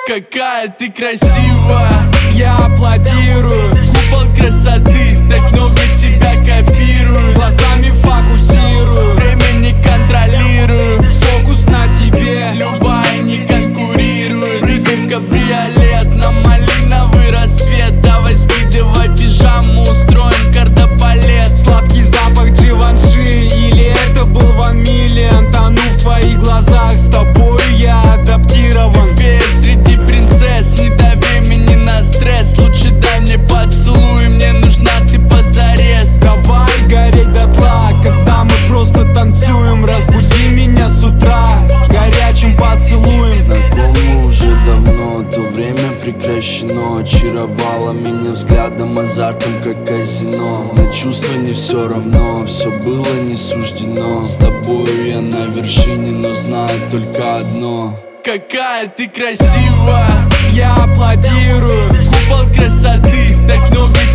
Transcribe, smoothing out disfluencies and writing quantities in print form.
Какая ты красивая, я аплодирую. купол красоты, так много тебя копирую. Глазами фокусирую, Время не контролирую, фокус на тебе. любая не конкурирует. Прыгай в кабриолет на малиновый рассвет. Давай скидывай пижаму, устроим кардебалет. Сладкий запах Givenchy, или это был One Million. Тону в твоих глазах, с тобою я адаптирован. Фея среди принцесс, не дай времени на стресс. Лучше дай мне поцелуй, мне нужна ты позарез. Давай гореть дотла, когда мы просто танцуем. Разбуди меня с утра горячим поцелуем. Знакомы уже давно, то время прекращено. Очаровала меня взглядом, азартом, как казино. На чувства не все равно, все было не суждено. С тобою я на вершине, но знаю только одно: какая ты красивая, я аплодирую. купол красоты, так много